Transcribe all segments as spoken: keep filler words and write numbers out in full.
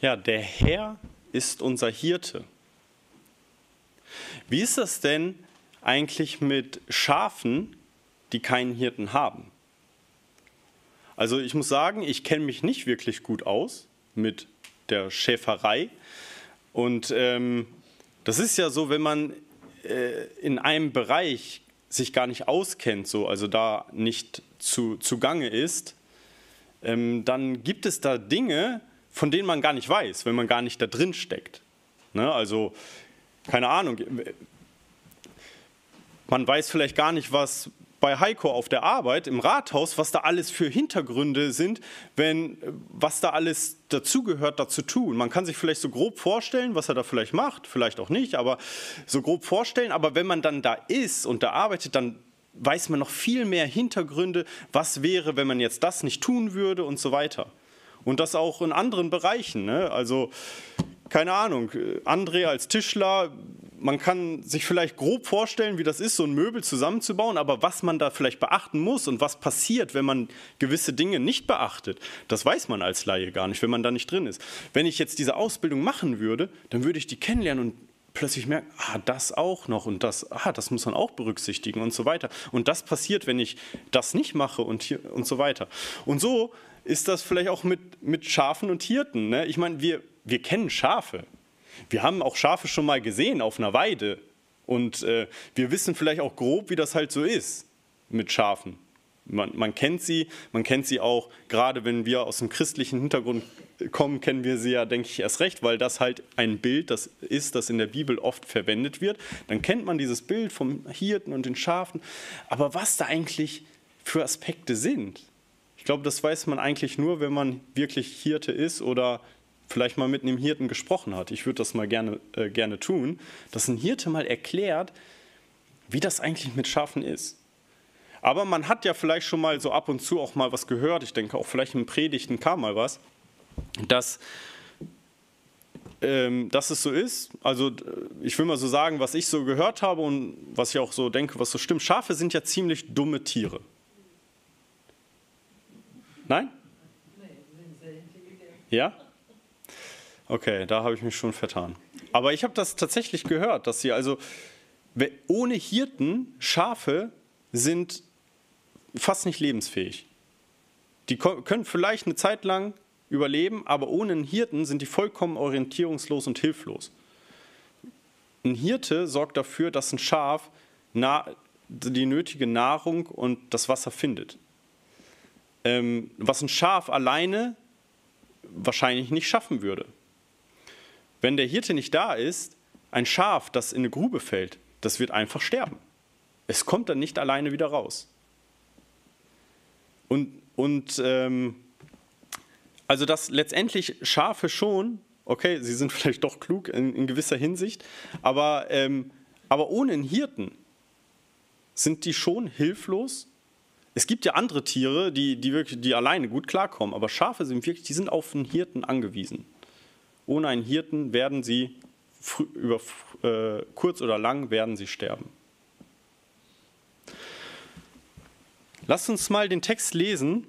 Ja, der Herr ist unser Hirte. Wie ist das denn eigentlich mit Schafen, die keinen Hirten haben? Also ich muss sagen, ich kenne mich nicht wirklich gut aus mit der Schäferei. Und ähm, das ist ja so, wenn man äh, in einem Bereich sich gar nicht auskennt, so, also da nicht zu, zugange ist, ähm, dann gibt es da Dinge, von denen man gar nicht weiß, wenn man gar nicht da drin steckt. Ne? Also, keine Ahnung, man weiß vielleicht gar nicht, was bei Heiko auf der Arbeit im Rathaus, was da alles für Hintergründe sind, wenn, was da alles dazugehört, dazu tun. Man kann sich vielleicht so grob vorstellen, was er da vielleicht macht, vielleicht auch nicht, aber so grob vorstellen. Aber wenn man dann da ist und da arbeitet, dann weiß man noch viel mehr Hintergründe, was wäre, wenn man jetzt das nicht tun würde und so weiter. Und das auch in anderen Bereichen. Ne? Also, keine Ahnung, André als Tischler, man kann sich vielleicht grob vorstellen, wie das ist, so ein Möbel zusammenzubauen, aber was man da vielleicht beachten muss und was passiert, wenn man gewisse Dinge nicht beachtet, das weiß man als Laie gar nicht, wenn man da nicht drin ist. Wenn ich jetzt diese Ausbildung machen würde, dann würde ich die kennenlernen und plötzlich merken, ah, das auch noch und das, ah, das muss man auch berücksichtigen und so weiter. Und das passiert, wenn ich das nicht mache und, hier, und so weiter. Und so ist das vielleicht auch mit, mit Schafen und Hirten. Ne? Ich meine, wir, wir kennen Schafe. Wir haben auch Schafe schon mal gesehen auf einer Weide und äh, wir wissen vielleicht auch grob, wie das halt so ist mit Schafen. Man, man kennt sie, man kennt sie auch, gerade wenn wir aus dem christlichen Hintergrund kommen, kennen wir sie ja, denke ich, erst recht, weil das halt ein Bild das ist, das in der Bibel oft verwendet wird. Dann kennt man dieses Bild vom Hirten und den Schafen. Aber was da eigentlich für Aspekte sind, ich glaube, das weiß man eigentlich nur, wenn man wirklich Hirte ist oder vielleicht mal mit einem Hirten gesprochen hat. Ich würde das mal gerne, äh, gerne tun, dass ein Hirte mal erklärt, wie das eigentlich mit Schafen ist. Aber man hat ja vielleicht schon mal so ab und zu auch mal was gehört, ich denke auch vielleicht in Predigten kam mal was, dass, ähm, dass es so ist. Also ich will mal so sagen, was ich so gehört habe und was ich auch so denke, was so stimmt. Schafe sind ja ziemlich dumme Tiere. Nein? Ja? Okay, da habe ich mich schon vertan. Aber ich habe das tatsächlich gehört, dass sie also ohne Hirten, Schafe sind fast nicht lebensfähig. Die können vielleicht eine Zeit lang überleben, aber ohne einen Hirten sind die vollkommen orientierungslos und hilflos. Ein Hirte sorgt dafür, dass ein Schaf die nötige Nahrung und das Wasser findet. Ähm, was ein Schaf alleine wahrscheinlich nicht schaffen würde. Wenn der Hirte nicht da ist, ein Schaf, das in eine Grube fällt, das wird einfach sterben. Es kommt dann nicht alleine wieder raus. Und, und ähm, also dass letztendlich Schafe schon, okay, sie sind vielleicht doch klug in, in gewisser Hinsicht, aber, ähm, aber ohne einen Hirten sind die schon hilflos. Es gibt ja andere Tiere, die, die, wirklich, die alleine gut klarkommen, aber Schafe sind wirklich, die sind auf einen Hirten angewiesen. Ohne einen Hirten werden sie, über äh, kurz oder lang, werden sie sterben. Lasst uns mal den Text lesen.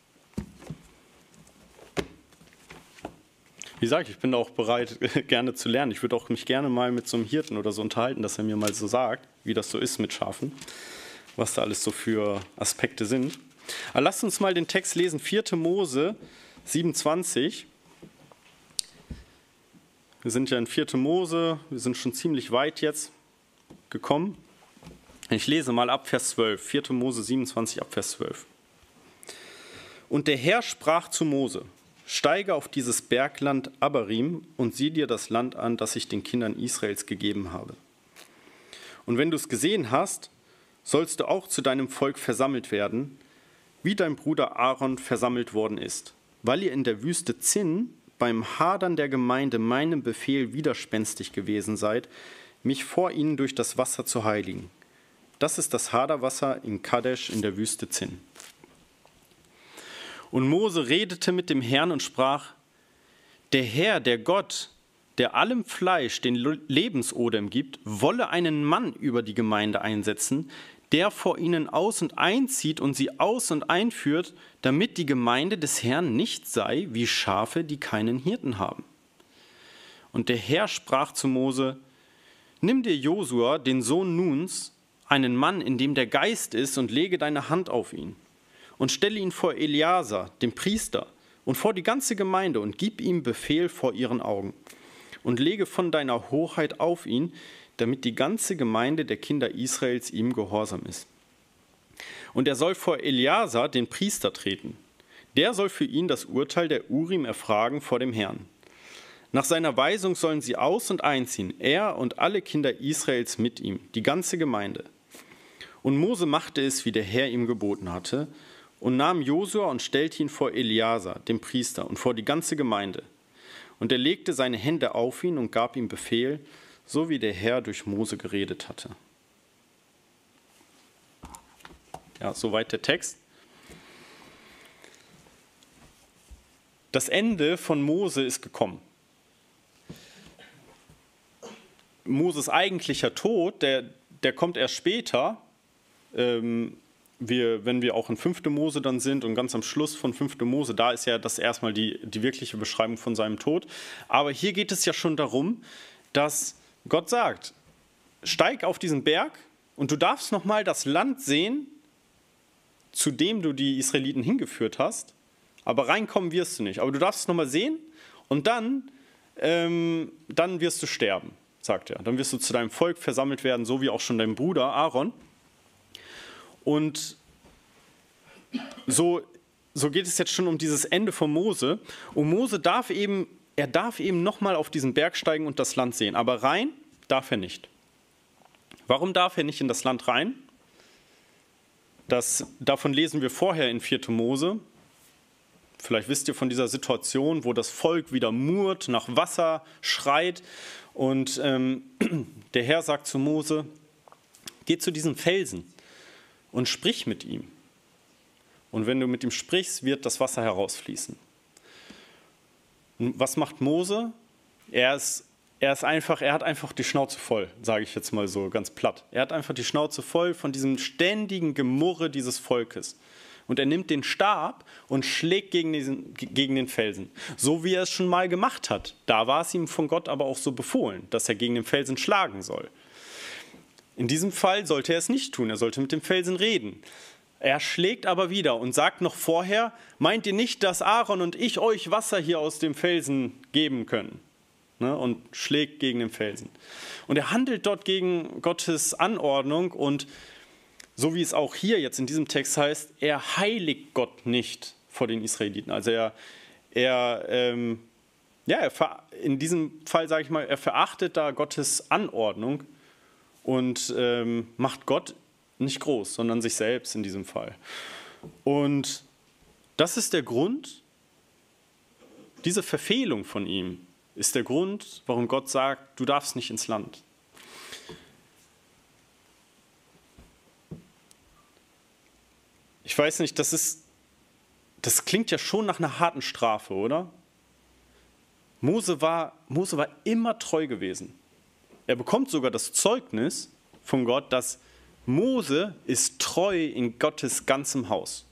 Wie gesagt, ich bin auch bereit, gerne zu lernen. Ich würde auch mich gerne mal mit so einem Hirten oder so unterhalten, dass er mir mal so sagt, wie das so ist mit Schafen, was da alles so für Aspekte sind. Aber lasst uns mal den Text lesen, vierte Mose siebenundzwanzig. Wir sind ja in vierte Mose, wir sind schon ziemlich weit jetzt gekommen. Ich lese mal ab Vers zwölf, vierte Mose siebenundzwanzig ab Vers zwölf. Und der Herr sprach zu Mose: Steige auf dieses Bergland Abarim und sieh dir das Land an, das ich den Kindern Israels gegeben habe. Und wenn du es gesehen hast, sollst du auch zu deinem Volk versammelt werden, wie dein Bruder Aaron versammelt worden ist, weil ihr in der Wüste Zin beim Hadern der Gemeinde meinem Befehl widerspenstig gewesen seid, mich vor ihnen durch das Wasser zu heiligen. Das ist das Haderwasser in Kadesh in der Wüste Zin. Und Mose redete mit dem Herrn und sprach: Der Herr, der Gott, der allem Fleisch den Lebensodem gibt, wolle einen Mann über die Gemeinde einsetzen, der vor ihnen aus- und einzieht und sie aus- und einführt, damit die Gemeinde des Herrn nicht sei wie Schafe, die keinen Hirten haben. Und der Herr sprach zu Mose: Nimm dir Josua, den Sohn Nuns, einen Mann, in dem der Geist ist, und lege deine Hand auf ihn. Und stelle ihn vor Eleazar, dem Priester, und vor die ganze Gemeinde, und gib ihm Befehl vor ihren Augen. Und lege von deiner Hoheit auf ihn, damit die ganze Gemeinde der Kinder Israels ihm gehorsam ist. Und er soll vor Eleazar, den Priester, treten. Der soll für ihn das Urteil der Urim erfragen vor dem Herrn. Nach seiner Weisung sollen sie aus- und einziehen, er und alle Kinder Israels mit ihm, die ganze Gemeinde. Und Mose machte es, wie der Herr ihm geboten hatte, und nahm Josua und stellte ihn vor Eleazar, dem Priester, und vor die ganze Gemeinde. Und er legte seine Hände auf ihn und gab ihm Befehl, so wie der Herr durch Mose geredet hatte. Ja, soweit der Text. Das Ende von Mose ist gekommen. Moses eigentlicher Tod, der, der kommt erst später, ähm, wir, wenn wir auch in fünfte Mose dann sind und ganz am Schluss von fünfte Mose, da ist ja das erstmal die, die wirkliche Beschreibung von seinem Tod. Aber hier geht es ja schon darum, dass Gott sagt, steig auf diesen Berg und du darfst nochmal das Land sehen, zu dem du die Israeliten hingeführt hast, aber reinkommen wirst du nicht. Aber du darfst es nochmal sehen und dann, ähm, dann wirst du sterben, sagt er. Dann wirst du zu deinem Volk versammelt werden, so wie auch schon dein Bruder Aaron. Und so, so geht es jetzt schon um dieses Ende von Mose. Und Mose darf eben, er darf eben nochmal auf diesen Berg steigen und das Land sehen. Aber rein darf er nicht. Warum darf er nicht in das Land rein? Das, davon lesen wir vorher in vierte Mose. Vielleicht wisst ihr von dieser Situation, wo das Volk wieder murrt, nach Wasser schreit. Und ähm, der Herr sagt zu Mose, geh zu diesem Felsen und sprich mit ihm. Und wenn du mit ihm sprichst, wird das Wasser herausfließen. Und was macht Mose? Er ist, er ist einfach, er hat einfach die Schnauze voll, sage ich jetzt mal so ganz platt. Er hat einfach die Schnauze voll von diesem ständigen Gemurre dieses Volkes. Und er nimmt den Stab und schlägt gegen, diesen, gegen den Felsen. So wie er es schon mal gemacht hat. Da war es ihm von Gott aber auch so befohlen, dass er gegen den Felsen schlagen soll. In diesem Fall sollte er es nicht tun, er sollte mit dem Felsen reden. Er schlägt aber wieder und sagt noch vorher, meint ihr nicht, dass Aaron und ich euch Wasser hier aus dem Felsen geben können? Ne, und schlägt gegen den Felsen. Und er handelt dort gegen Gottes Anordnung und so wie es auch hier jetzt in diesem Text heißt, er heiligt Gott nicht vor den Israeliten. Also er, er, ähm, ja, er ver, in diesem Fall sage ich mal, er verachtet da Gottes Anordnung und ähm, macht Gott nicht groß, sondern sich selbst in diesem Fall. Und das ist der Grund, diese Verfehlung von ihm ist der Grund, warum Gott sagt, du darfst nicht ins Land. Ich weiß nicht, das ist, das klingt ja schon nach einer harten Strafe, oder? Mose war, Mose war immer treu gewesen. Er bekommt sogar das Zeugnis von Gott, dass Mose ist treu in Gottes ganzem Haus.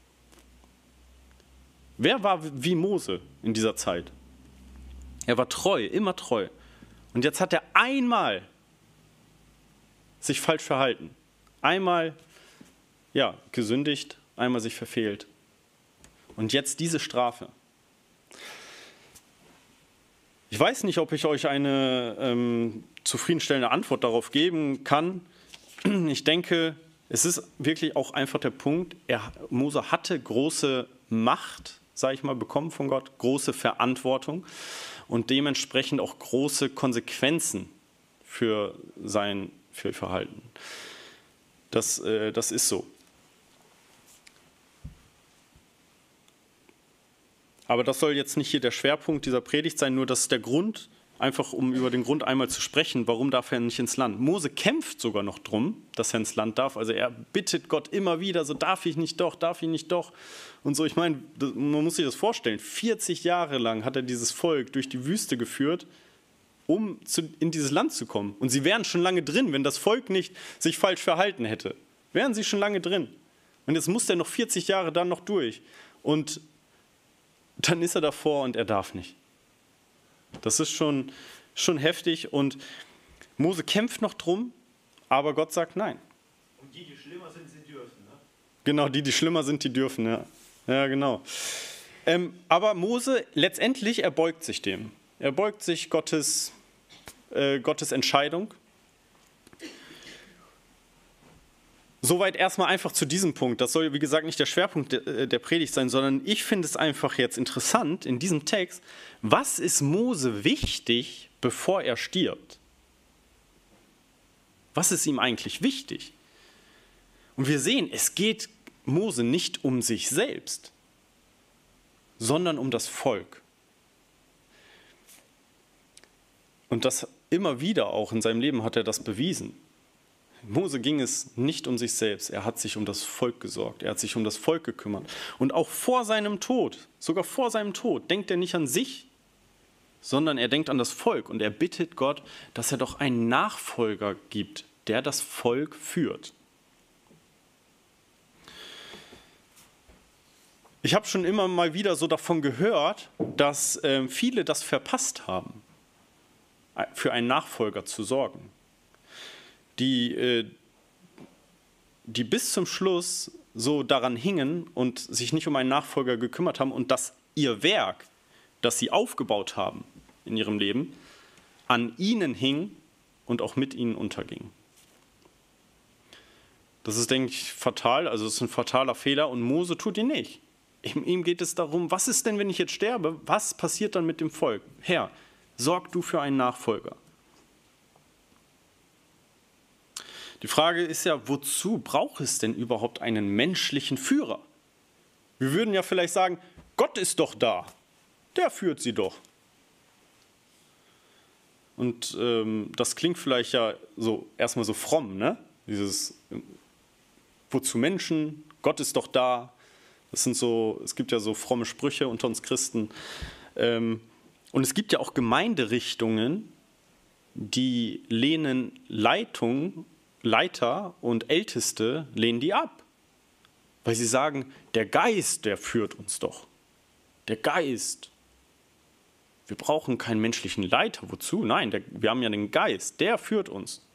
Wer war wie Mose in dieser Zeit? Er war treu, immer treu. Und jetzt hat er einmal sich falsch verhalten. Einmal ja, gesündigt, einmal sich verfehlt. Und jetzt diese Strafe. Ich weiß nicht, ob ich euch eine ähm, zufriedenstellende Antwort darauf geben kann. Ich denke, es ist wirklich auch einfach der Punkt, er, Mose hatte große Macht, sage ich mal, bekommen von Gott, große Verantwortung und dementsprechend auch große Konsequenzen für sein für Verhalten. Das, äh, das ist so. Aber das soll jetzt nicht hier der Schwerpunkt dieser Predigt sein, nur das ist der Grund, einfach um über den Grund einmal zu sprechen, warum darf er nicht ins Land. Mose kämpft sogar noch drum, dass er ins Land darf. Also er bittet Gott immer wieder, so darf ich nicht doch, darf ich nicht doch. Und so, ich meine, man muss sich das vorstellen, vierzig Jahre lang hat er dieses Volk durch die Wüste geführt, um zu, in dieses Land zu kommen. Und sie wären schon lange drin, wenn das Volk nicht sich falsch verhalten hätte. Wären sie schon lange drin. Und jetzt muss er noch vierzig Jahre dann noch durch. Und dann ist er davor und er darf nicht. Das ist schon, Schon heftig und Mose kämpft noch drum, aber Gott sagt nein. Und die, die schlimmer sind, sie dürfen, ne? Genau, die, die schlimmer sind, die dürfen, ja. Ja, genau. Ähm, aber Mose, letztendlich, er beugt sich dem. Er beugt sich Gottes, äh, Gottes Entscheidung. Soweit erstmal einfach zu diesem Punkt. Das soll, wie gesagt, nicht der Schwerpunkt der, der Predigt sein, sondern ich finde es einfach jetzt interessant in diesem Text, was ist Mose wichtig, bevor er stirbt? Was ist ihm eigentlich wichtig? Und wir sehen, es geht Mose nicht um sich selbst, sondern um das Volk. Und das immer wieder auch in seinem Leben hat er das bewiesen. Mose ging es nicht um sich selbst, er hat sich um das Volk gesorgt, er hat sich um das Volk gekümmert. Und auch vor seinem Tod, sogar vor seinem Tod, denkt er nicht an sich, sondern er denkt an das Volk und er bittet Gott, dass er doch einen Nachfolger gibt, der das Volk führt. Ich habe schon immer mal wieder so davon gehört, dass äh, viele das verpasst haben, für einen Nachfolger zu sorgen. Die, äh, die bis zum Schluss so daran hingen und sich nicht um einen Nachfolger gekümmert haben und dass ihr Werk, das sie aufgebaut haben in ihrem Leben, an ihnen hing und auch mit ihnen unterging. Das ist, denke ich, fatal, also es ist ein fataler Fehler und Mose tut ihn nicht. Ihm geht es darum, was ist denn, wenn ich jetzt sterbe? Was passiert dann mit dem Volk? Herr, sorg du für einen Nachfolger. Die Frage ist ja, wozu braucht es denn überhaupt einen menschlichen Führer? Wir würden ja vielleicht sagen, Gott ist doch da, der führt sie doch. Und ähm, das klingt vielleicht ja so erstmal so fromm, ne? Dieses, wozu Menschen? Gott ist doch da. Das sind so, es gibt ja so fromme Sprüche unter uns Christen. Ähm, und es gibt ja auch Gemeinderichtungen, die lehnen Leitung Leiter und Älteste lehnen die ab, weil sie sagen, der Geist, der führt uns doch. Der Geist. Wir brauchen keinen menschlichen Leiter. Wozu? Nein, der, wir haben ja den Geist, der führt uns.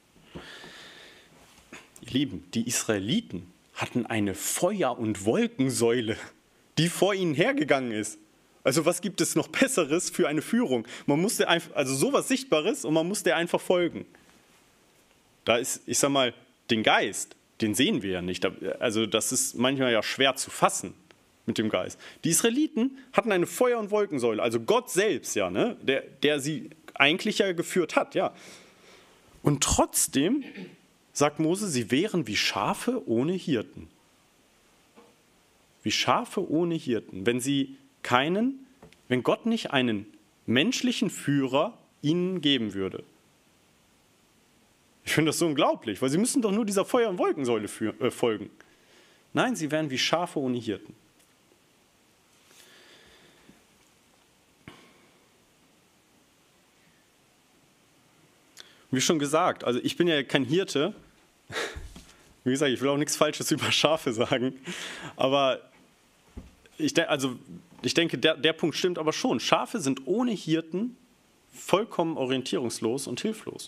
Ihr Lieben, die Israeliten hatten eine Feuer- und Wolkensäule, die vor ihnen hergegangen ist. Also was gibt es noch Besseres für eine Führung? Man musste einfach, also sowas Sichtbares und man musste einfach folgen. Da ist, ich sag mal, den Geist, den sehen wir ja nicht. Also das ist manchmal ja schwer zu fassen mit dem Geist. Die Israeliten hatten eine Feuer- und Wolkensäule, also Gott selbst, ja, ne, der, der sie eigentlich ja geführt hat, ja. Und trotzdem sagt Mose, sie wären wie Schafe ohne Hirten. Wie Schafe ohne Hirten. Wenn sie keinen, wenn Gott nicht einen menschlichen Führer ihnen geben würde. Ich finde das so unglaublich, weil sie müssen doch nur dieser Feuer- und Wolkensäule für, äh, folgen. Nein, sie wären wie Schafe ohne Hirten. Wie schon gesagt, also ich bin ja kein Hirte. Wie gesagt, ich will auch nichts Falsches über Schafe sagen. Aber ich, de- also ich denke, der, der Punkt stimmt aber schon. Schafe sind ohne Hirten vollkommen orientierungslos und hilflos.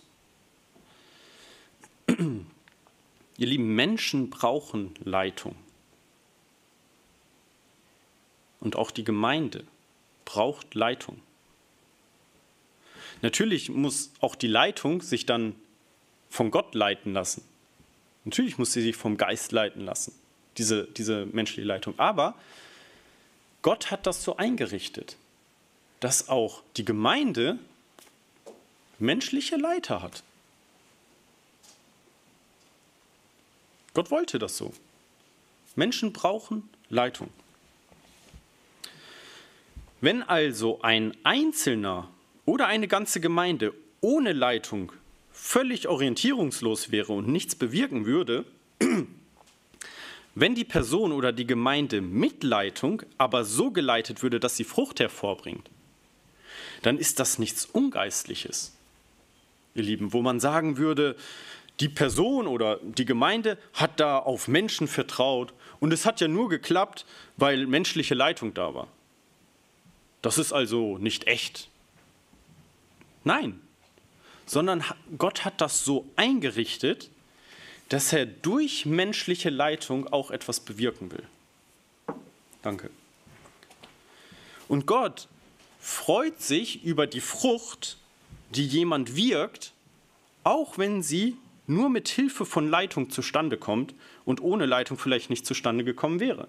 Ihr lieben, Menschen brauchen Leitung. Und auch die Gemeinde braucht Leitung. Natürlich muss auch die Leitung sich dann von Gott leiten lassen. Natürlich muss sie sich vom Geist leiten lassen, diese, diese menschliche Leitung. Aber Gott hat das so eingerichtet, dass auch die Gemeinde menschliche Leiter hat. Gott wollte das so. Menschen brauchen Leitung. Wenn also ein Einzelner oder eine ganze Gemeinde ohne Leitung völlig orientierungslos wäre und nichts bewirken würde, wenn die Person oder die Gemeinde mit Leitung aber so geleitet würde, dass sie Frucht hervorbringt, dann ist das nichts Ungeistliches, ihr Lieben, wo man sagen würde, die Person oder die Gemeinde hat da auf Menschen vertraut und es hat ja nur geklappt, weil menschliche Leitung da war. Das ist also nicht echt. Nein, sondern Gott hat das so eingerichtet, dass er durch menschliche Leitung auch etwas bewirken will. Danke. Und Gott freut sich über die Frucht, die jemand wirkt, auch wenn sie nur mit Hilfe von Leitung zustande kommt und ohne Leitung vielleicht nicht zustande gekommen wäre.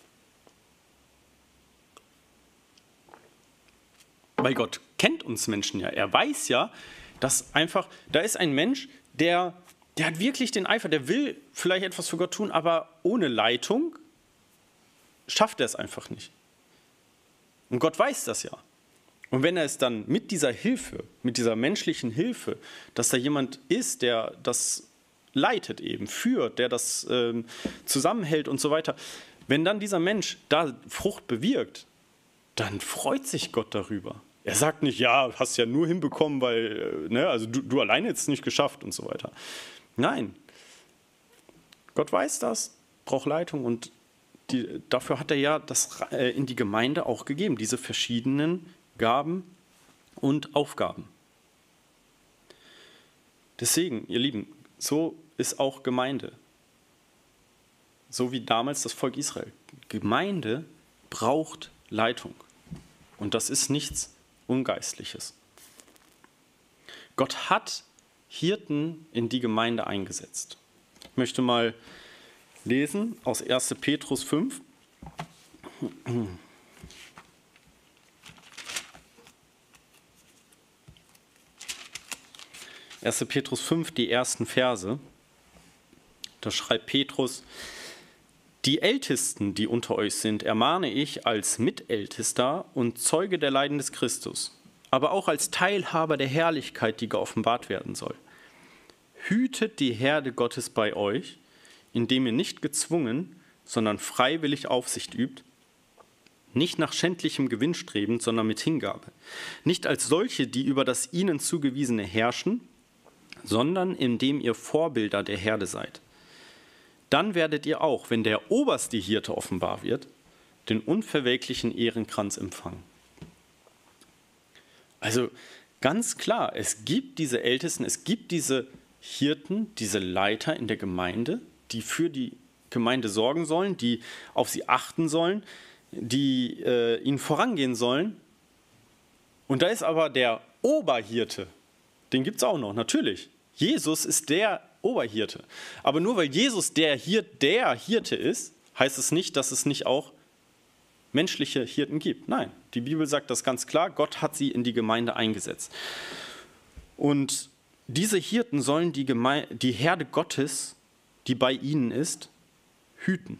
Weil Gott kennt uns Menschen ja. Er weiß ja, dass einfach, da ist ein Mensch, der, der hat wirklich den Eifer, der will vielleicht etwas für Gott tun, aber ohne Leitung schafft er es einfach nicht. Und Gott weiß das ja. Und wenn er es dann mit dieser Hilfe, mit dieser menschlichen Hilfe, dass da jemand ist, der das leitet eben, führt, der das ähm, zusammenhält und so weiter, wenn dann dieser Mensch da Frucht bewirkt, dann freut sich Gott darüber. Er sagt nicht, ja, hast ja nur hinbekommen, weil, ne, also du, du alleine hättest es nicht geschafft und so weiter. Nein, Gott weiß das, braucht Leitung und die, dafür hat er ja das äh, in die Gemeinde auch gegeben, diese verschiedenen Gaben und Aufgaben. Deswegen, ihr Lieben, so ist auch Gemeinde. So wie damals das Volk Israel. Gemeinde braucht Leitung. Und das ist nichts Ungeistliches. Gott hat Hirten in die Gemeinde eingesetzt. Ich möchte mal lesen aus erster Petrus fünf. erster Petrus fünf, die ersten Verse. Da schreibt Petrus: Die Ältesten, die unter euch sind, ermahne ich als Mitältester und Zeuge der Leiden des Christus, aber auch als Teilhaber der Herrlichkeit, die geoffenbart werden soll. Hütet die Herde Gottes bei euch, indem ihr nicht gezwungen, sondern freiwillig Aufsicht übt, nicht nach schändlichem Gewinn strebend, sondern mit Hingabe. Nicht als solche, die über das ihnen zugewiesene herrschen, sondern indem ihr Vorbilder der Herde seid. Dann werdet ihr auch, wenn der oberste Hirte offenbar wird, den unverwelklichen Ehrenkranz empfangen. Also ganz klar, es gibt diese Ältesten, es gibt diese Hirten, diese Leiter in der Gemeinde, die für die Gemeinde sorgen sollen, die auf sie achten sollen, die äh, ihnen vorangehen sollen. Und da ist aber der Oberhirte, den gibt es auch noch, natürlich. Jesus ist der Oberhirte. Aber nur weil Jesus der, Hirt, der Hirte ist, heißt es nicht, dass es nicht auch menschliche Hirten gibt. Nein, die Bibel sagt das ganz klar, Gott hat sie in die Gemeinde eingesetzt. Und diese Hirten sollen die, Geme- die Herde Gottes, die bei ihnen ist, hüten.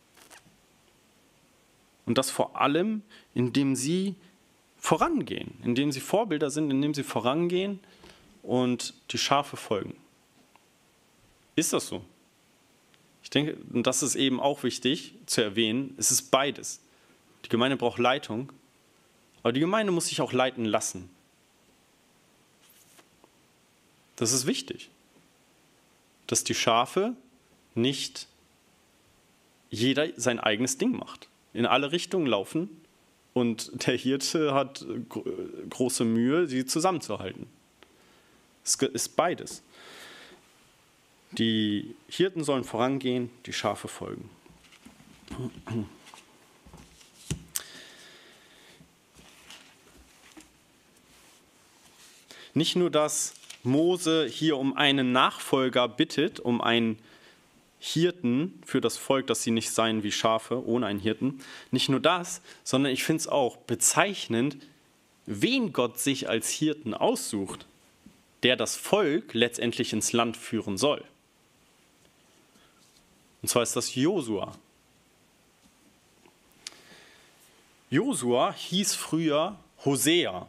Und das vor allem, indem sie vorangehen, indem sie Vorbilder sind, indem sie vorangehen und die Schafe folgen. Ist das so? Ich denke, und das ist eben auch wichtig zu erwähnen, es ist beides. Die Gemeinde braucht Leitung, aber die Gemeinde muss sich auch leiten lassen. Das ist wichtig, dass die Schafe nicht jeder sein eigenes Ding macht, in alle Richtungen laufen und der Hirte hat große Mühe, sie zusammenzuhalten. Es ist beides. Die Hirten sollen vorangehen, die Schafe folgen. Nicht nur, dass Mose hier um einen Nachfolger bittet, um einen Hirten für das Volk, dass sie nicht seien wie Schafe ohne einen Hirten. Nicht nur das, sondern ich finde es auch bezeichnend, wen Gott sich als Hirten aussucht, der das Volk letztendlich ins Land führen soll. Und zwar ist das Josua. Josua hieß früher Hosea.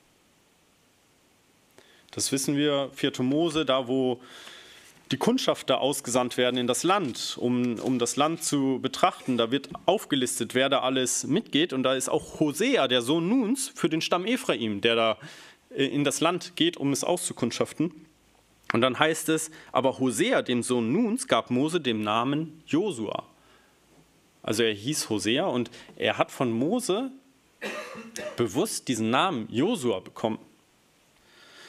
Das wissen wir, vierte Mose, da wo die Kundschafter ausgesandt werden in das Land, um, um das Land zu betrachten. Da wird aufgelistet, wer da alles mitgeht. Und da ist auch Hosea, der Sohn Nuns, für den Stamm Ephraim, der da in das Land geht, um es auszukundschaften. Und dann heißt es, aber Hosea, dem Sohn Nuns, gab Mose den Namen Josua. Also er hieß Hosea und er hat von Mose bewusst diesen Namen Josua bekommen.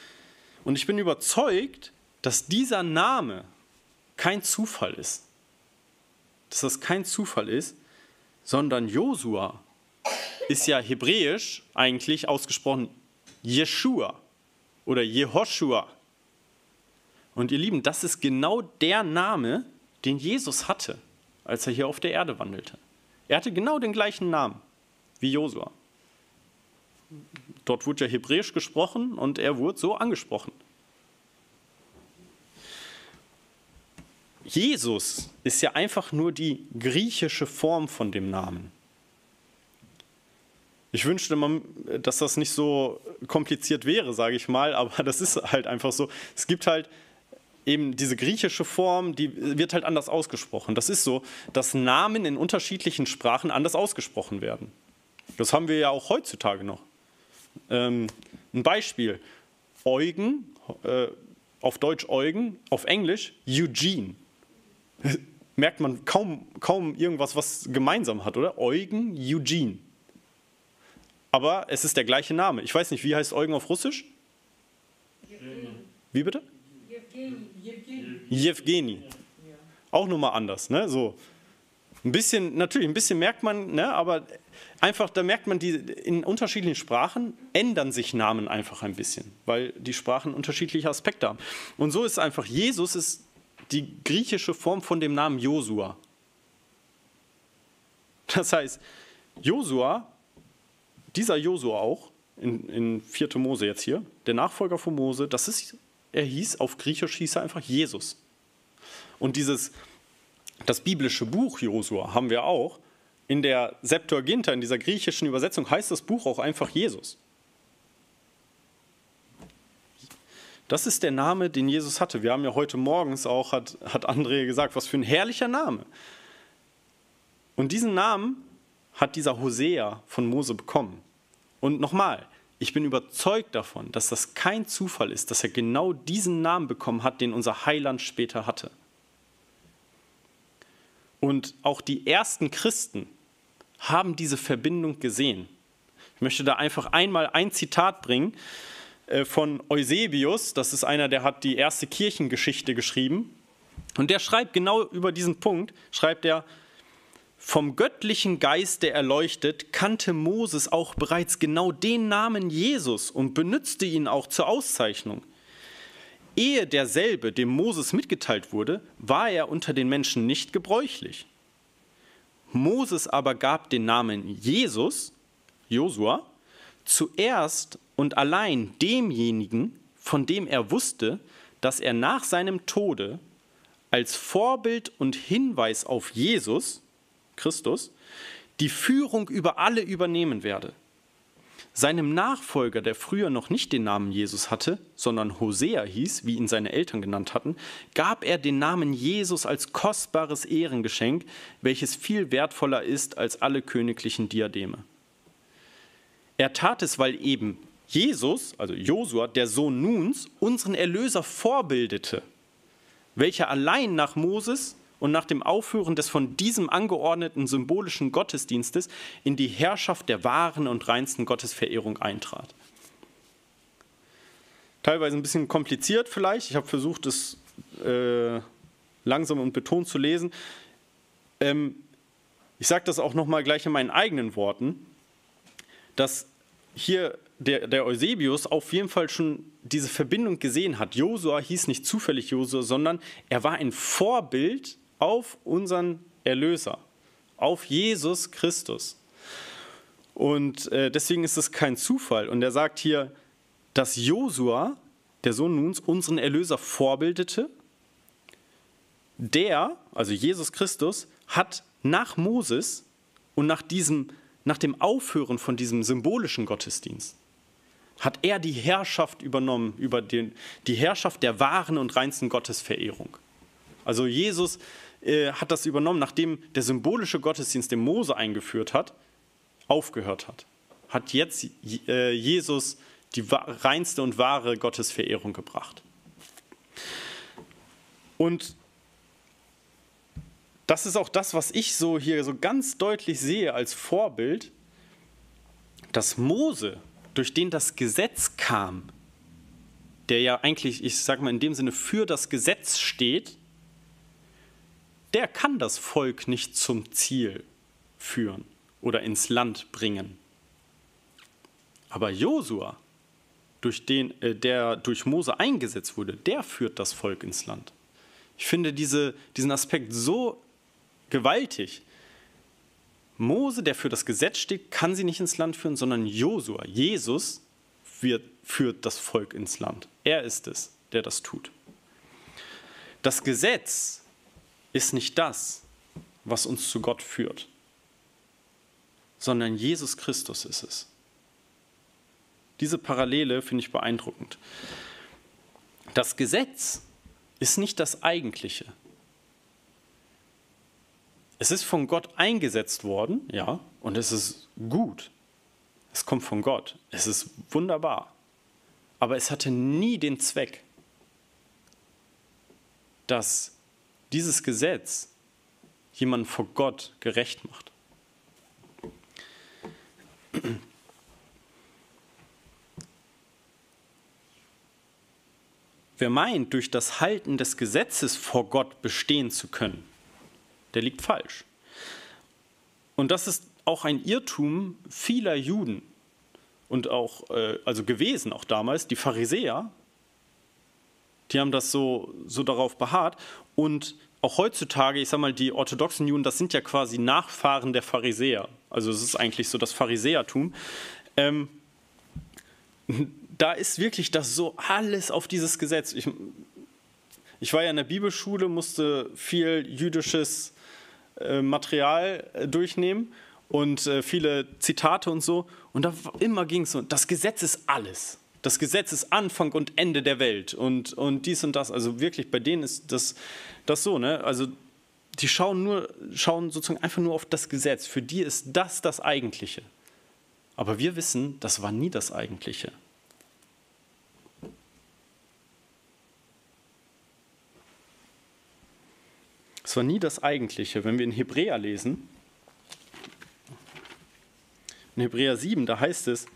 Und ich bin überzeugt, dass dieser Name kein Zufall ist. Dass das kein Zufall ist, sondern Josua ist ja hebräisch eigentlich ausgesprochen Jeschua oder Jehoshua. Und ihr Lieben, das ist genau der Name, den Jesus hatte, als er hier auf der Erde wandelte. Er hatte genau den gleichen Namen wie Josua. Dort wurde ja Hebräisch gesprochen und er wurde so angesprochen. Jesus ist ja einfach nur die griechische Form von dem Namen. Ich wünschte, man, dass das nicht so kompliziert wäre, sage ich mal, aber das ist halt einfach so. Es gibt halt eben diese griechische Form, die wird halt anders ausgesprochen. Das ist so, dass Namen in unterschiedlichen Sprachen anders ausgesprochen werden. Das haben wir ja auch heutzutage noch. Ähm, ein Beispiel. Eugen, äh, auf Deutsch Eugen, auf Englisch Eugene. Merkt man kaum, kaum irgendwas, was gemeinsam hat, oder? Eugen, Eugene. Aber es ist der gleiche Name. Ich weiß nicht, wie heißt Eugen auf Russisch? Jewgeni. Wie bitte? Jewgeni. Jewgeni. Auch nochmal anders, ne? So. Ein bisschen, natürlich, ein bisschen merkt man, ne? Aber einfach, da merkt man, die, in unterschiedlichen Sprachen ändern sich Namen einfach ein bisschen, weil die Sprachen unterschiedliche Aspekte haben. Und so ist einfach, Jesus ist die griechische Form von dem Namen Josua. Das heißt, Josua, dieser Josua auch, in, in vierte Mose jetzt hier, der Nachfolger von Mose, das ist, er hieß, auf Griechisch hieß er einfach Jesus. Und dieses, das biblische Buch Josua haben wir auch, in der Septuaginta, in dieser griechischen Übersetzung, heißt das Buch auch einfach Jesus. Das ist der Name, den Jesus hatte. Wir haben ja heute morgens auch, hat, hat André gesagt, was für ein herrlicher Name. Und diesen Namen hat dieser Hosea von Mose bekommen. Und nochmal, ich bin überzeugt davon, dass das kein Zufall ist, dass er genau diesen Namen bekommen hat, den unser Heiland später hatte. Und auch die ersten Christen haben diese Verbindung gesehen. Ich möchte da einfach einmal ein Zitat bringen von Eusebius. Das ist einer, der hat die erste Kirchengeschichte geschrieben. Und der schreibt genau über diesen Punkt, schreibt er, vom göttlichen Geiste erleuchtet, kannte Moses auch bereits genau den Namen Jesus und benutzte ihn auch zur Auszeichnung. Ehe derselbe dem Moses mitgeteilt wurde, war er unter den Menschen nicht gebräuchlich. Moses aber gab den Namen Jesus, Josua, zuerst und allein demjenigen, von dem er wusste, dass er nach seinem Tode als Vorbild und Hinweis auf Jesus, Christus, die Führung über alle übernehmen werde. Seinem Nachfolger, der früher noch nicht den Namen Jesus hatte, sondern Hosea hieß, wie ihn seine Eltern genannt hatten, gab er den Namen Jesus als kostbares Ehrengeschenk, welches viel wertvoller ist als alle königlichen Diademe. Er tat es, weil eben Jesus, also Josua, der Sohn Nuns, unseren Erlöser vorbildete, welcher allein nach Moses und nach dem Aufhören des von diesem angeordneten symbolischen Gottesdienstes in die Herrschaft der wahren und reinsten Gottesverehrung eintrat. Teilweise ein bisschen kompliziert vielleicht. Ich habe versucht, es äh, langsam und betont zu lesen. Ähm, ich sage das auch nochmal gleich in meinen eigenen Worten, dass hier der, der Eusebius auf jeden Fall schon diese Verbindung gesehen hat. Josua hieß nicht zufällig Josua, sondern er war ein Vorbild auf unseren Erlöser, auf Jesus Christus. Und äh, deswegen ist es kein Zufall. Und er sagt hier, dass Josua, der Sohn Nuns, unseren Erlöser vorbildete. Der, also Jesus Christus, hat nach Moses und nach, diesem, nach dem Aufhören von diesem symbolischen Gottesdienst, hat er die Herrschaft übernommen, über den, die Herrschaft der wahren und reinsten Gottesverehrung. Also Jesus äh, hat das übernommen, nachdem der symbolische Gottesdienst, den Mose eingeführt hat, aufgehört hat. Hat jetzt äh, Jesus die reinste und wahre Gottesverehrung gebracht. Und das ist auch das, was ich so hier so ganz deutlich sehe als Vorbild, dass Mose, durch den das Gesetz kam, der ja eigentlich, ich sage mal in dem Sinne, für das Gesetz steht, der kann das Volk nicht zum Ziel führen oder ins Land bringen. Aber Josua, durch den, äh, der durch Mose eingesetzt wurde, der führt das Volk ins Land. Ich finde diese, diesen Aspekt so gewaltig. Mose, der für das Gesetz steht, kann sie nicht ins Land führen, sondern Josua, Jesus, wird, führt das Volk ins Land. Er ist es, der das tut. Das Gesetz ist nicht das, was uns zu Gott führt, sondern Jesus Christus ist es. Diese Parallele finde ich beeindruckend. Das Gesetz ist nicht das Eigentliche. Es ist von Gott eingesetzt worden, ja, und es ist gut. Es kommt von Gott. Es ist wunderbar. Aber es hatte nie den Zweck, dass dieses Gesetz jemanden vor Gott gerecht macht. Wer meint, durch das Halten des Gesetzes vor Gott bestehen zu können, der liegt falsch. Und das ist auch ein Irrtum vieler Juden und auch, äh, also gewesen auch damals, die Pharisäer, die haben das so, so darauf beharrt. Und auch heutzutage, ich sage mal, die orthodoxen Juden, das sind ja quasi Nachfahren der Pharisäer. Also es ist eigentlich so das Pharisäertum. Ähm, da ist wirklich das so alles auf dieses Gesetz. Ich, ich war ja in der Bibelschule, musste viel jüdisches äh, Material äh, durchnehmen und äh, viele Zitate und so. Und da immer ging es so, das Gesetz ist alles. Das Gesetz ist Anfang und Ende der Welt und, und dies und das. Also wirklich, bei denen ist das, das so, ne? Also die schauen, nur, schauen sozusagen einfach nur auf das Gesetz. Für die ist das das Eigentliche. Aber wir wissen, das war nie das Eigentliche. Es war nie das Eigentliche. Wenn wir in Hebräer lesen, in Hebräer sieben, da heißt es,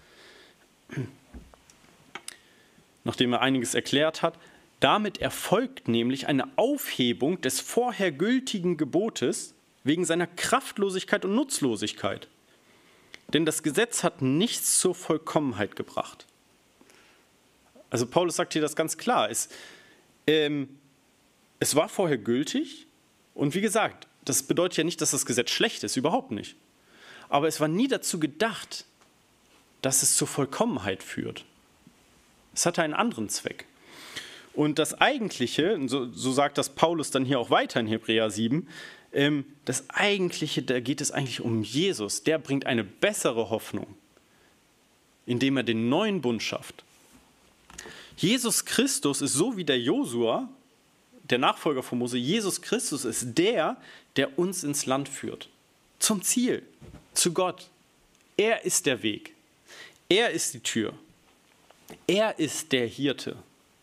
nachdem er einiges erklärt hat, damit erfolgt nämlich eine Aufhebung des vorher gültigen Gebotes wegen seiner Kraftlosigkeit und Nutzlosigkeit. Denn das Gesetz hat nichts zur Vollkommenheit gebracht. Also Paulus sagt hier das ganz klar. Es, ähm, es war vorher gültig und wie gesagt, das bedeutet ja nicht, dass das Gesetz schlecht ist, überhaupt nicht. Aber es war nie dazu gedacht, dass es zur Vollkommenheit führt. Es hatte einen anderen Zweck. Und das Eigentliche, so, so sagt das Paulus dann hier auch weiter in Hebräer sieben, ähm, das Eigentliche, da geht es eigentlich um Jesus. Der bringt eine bessere Hoffnung, indem er den neuen Bund schafft. Jesus Christus ist so wie der Josua, der Nachfolger von Mose. Jesus Christus ist der, der uns ins Land führt. Zum Ziel, zu Gott. Er ist der Weg. Er ist die Tür. Er ist der Hirte.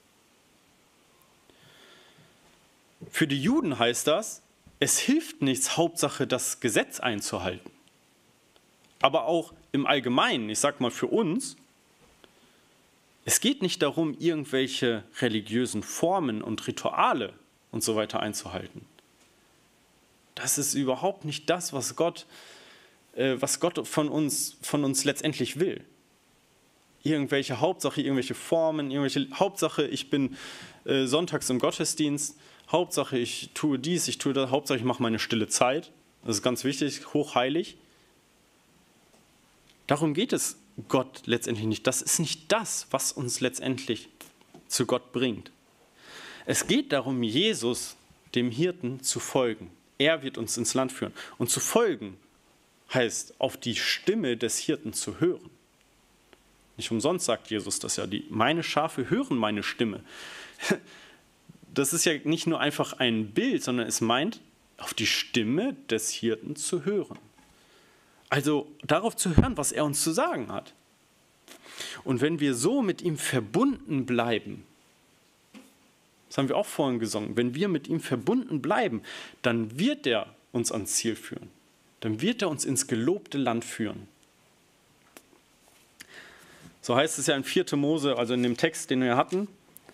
Für die Juden heißt das, es hilft nichts, Hauptsache das Gesetz einzuhalten. Aber auch im Allgemeinen, ich sage mal für uns, es geht nicht darum, irgendwelche religiösen Formen und Rituale und so weiter einzuhalten. Das ist überhaupt nicht das, was Gott, äh, was Gott von uns, von uns letztendlich will. Irgendwelche Hauptsache, irgendwelche Formen, irgendwelche Hauptsache, ich bin äh, sonntags im Gottesdienst, Hauptsache, ich tue dies, ich tue das, Hauptsache, ich mache meine stille Zeit. Das ist ganz wichtig, hochheilig. Darum geht es Gott letztendlich nicht. Das ist nicht das, was uns letztendlich zu Gott bringt. Es geht darum, Jesus, dem Hirten, zu folgen. Er wird uns ins Land führen. Und zu folgen heißt, auf die Stimme des Hirten zu hören. Nicht umsonst sagt Jesus das ja, die, meine Schafe hören meine Stimme. Das ist ja nicht nur einfach ein Bild, sondern es meint, auf die Stimme des Hirten zu hören. Also darauf zu hören, was er uns zu sagen hat. Und wenn wir so mit ihm verbunden bleiben, das haben wir auch vorhin gesungen, wenn wir mit ihm verbunden bleiben, dann wird er uns ans Ziel führen. Dann wird er uns ins gelobte Land führen. So heißt es ja in vierter Mose, also in dem Text, den wir hatten,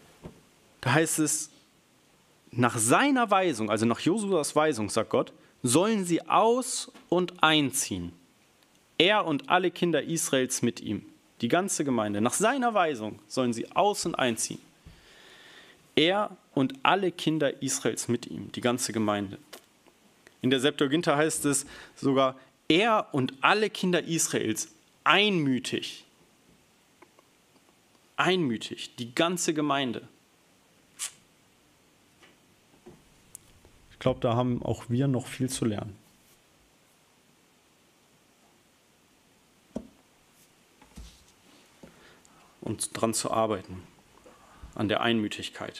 da heißt es, nach seiner Weisung, also nach Josuas Weisung, sagt Gott, sollen sie aus- und einziehen. Er und alle Kinder Israels mit ihm. Die ganze Gemeinde. Nach seiner Weisung sollen sie aus- und einziehen. Er und alle Kinder Israels mit ihm. Die ganze Gemeinde. In der Septuaginta heißt es sogar, er und alle Kinder Israels einmütig. Einmütig. Die ganze Gemeinde. Ich glaube, da haben auch wir noch viel zu lernen. Und dran zu arbeiten, an der Einmütigkeit.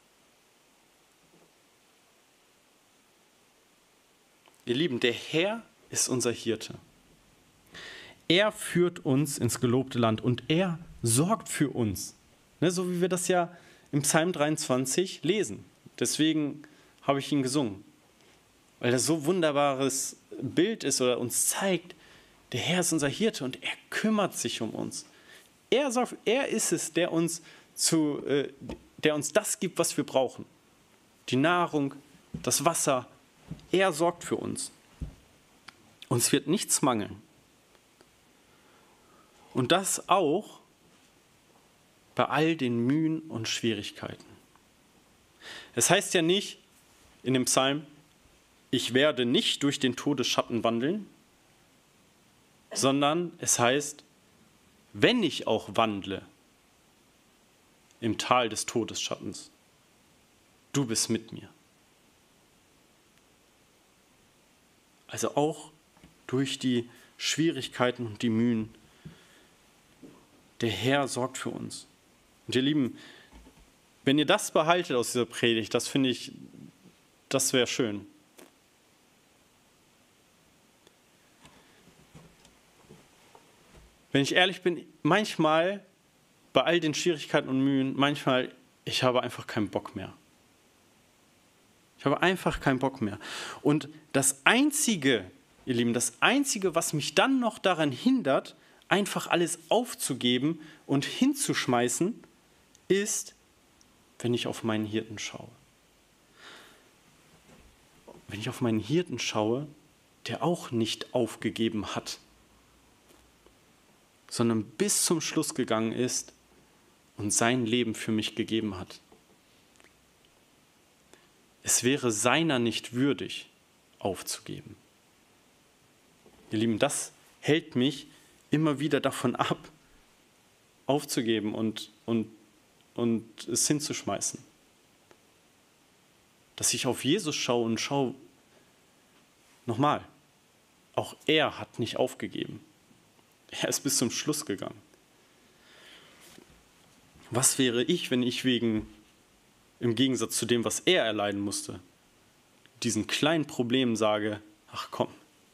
Ihr Lieben, der Herr ist unser Hirte. Er führt uns ins gelobte Land und er sorgt für uns. Ne, so wie wir das ja im Psalm dreiundzwanzig lesen. Deswegen habe ich ihn gesungen. Weil das so ein wunderbares Bild ist oder uns zeigt, der Herr ist unser Hirte und er kümmert sich um uns. Er, sorgt, er ist es, der uns, zu, äh, der uns das gibt, was wir brauchen. Die Nahrung, das Wasser. Er sorgt für uns. Uns wird nichts mangeln. Und das auch bei all den Mühen und Schwierigkeiten. Es heißt ja nicht in dem Psalm, ich werde nicht durch den Todesschatten wandeln, sondern es heißt, wenn ich auch wandle im Tal des Todesschattens, du bist mit mir. Also auch durch die Schwierigkeiten und die Mühen, der Herr sorgt für uns. Und ihr Lieben, wenn ihr das behaltet aus dieser Predigt, das finde ich, das wäre schön. Wenn ich ehrlich bin, manchmal, bei all den Schwierigkeiten und Mühen, manchmal, ich habe einfach keinen Bock mehr. Ich habe einfach keinen Bock mehr. Und das Einzige, ihr Lieben, das Einzige, was mich dann noch daran hindert, einfach alles aufzugeben und hinzuschmeißen, ist, wenn ich auf meinen Hirten schaue. Wenn ich auf meinen Hirten schaue, der auch nicht aufgegeben hat, sondern bis zum Schluss gegangen ist und sein Leben für mich gegeben hat. Es wäre seiner nicht würdig, aufzugeben. Ihr Lieben, das hält mich immer wieder davon ab, aufzugeben und, und, und es hinzuschmeißen. Dass ich auf Jesus schaue und schaue, nochmal, auch er hat nicht aufgegeben. Er ist bis zum Schluss gegangen. Was wäre ich, wenn ich wegen, im Gegensatz zu dem, was er erleiden musste, diesen kleinen Problemen sage, ach komm,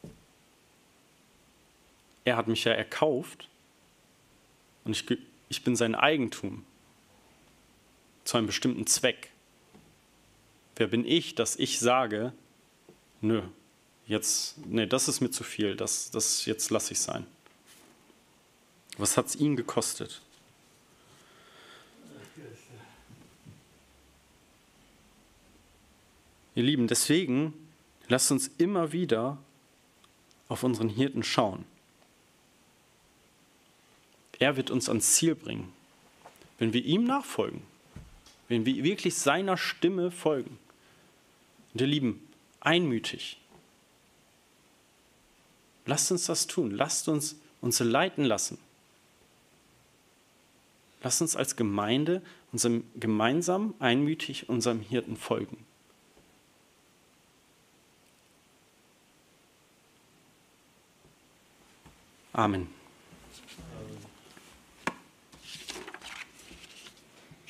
er hat mich ja erkauft und ich, ich bin sein Eigentum zu einem bestimmten Zweck. Wer bin ich, dass ich sage, nö, jetzt, nee, das ist mir zu viel, das, das jetzt lasse ich sein. Was hat es ihn gekostet? Ihr Lieben, deswegen lasst uns immer wieder auf unseren Hirten schauen. Er wird uns ans Ziel bringen, wenn wir ihm nachfolgen, wenn wir wirklich seiner Stimme folgen. Und ihr Lieben, einmütig. Lasst uns das tun, lasst uns uns leiten lassen. Lasst uns als Gemeinde unserem gemeinsam einmütig unserem Hirten folgen. Amen.